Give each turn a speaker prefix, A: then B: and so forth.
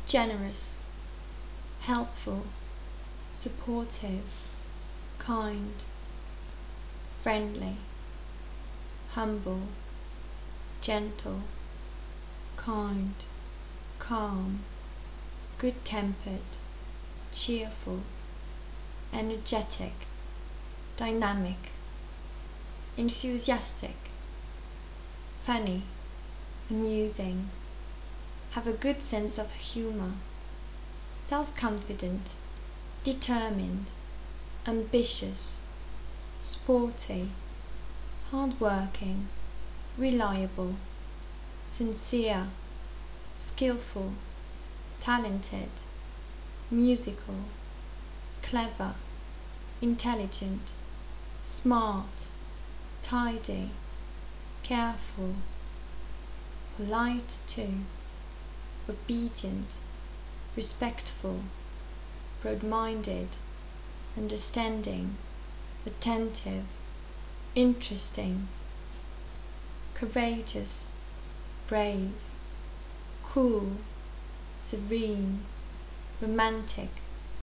A: generous, helpful, supportive, kind, friendly, humble, gentle, kind, calm, good-tempered, cheerful, energetic, dynamic, enthusiastic, funny, amusing, have a good sense of humor, self-confident, determined, ambitious, sporty, hard-working, reliable, sincere, skillful, talented, musical, clever, intelligent, smart, tidy, careful, polite too, obedient, respectful, broad-minded, understanding, attentive, interesting, courageous, brave, cool, serene, romantic,